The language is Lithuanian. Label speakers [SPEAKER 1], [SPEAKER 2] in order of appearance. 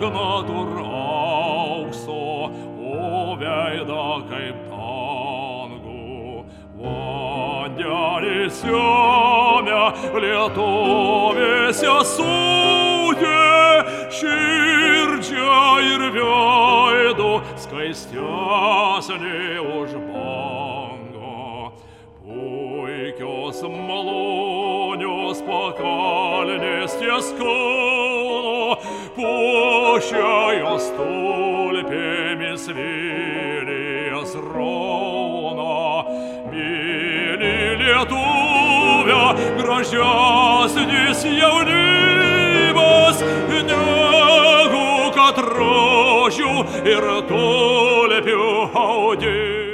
[SPEAKER 1] gnatur aukso, o veidą kaip tangų. Vandenį semia, lietovės jas sūdė, širdžia ir veidu skaistesnė už bangą. Puikios malonios pakalnės ties Kauno, puošia jos tulpėmis Vilijas rauna. Myli Lietuvę, gražesnis jaunimas, negu kad rožių ir tulpių audimas.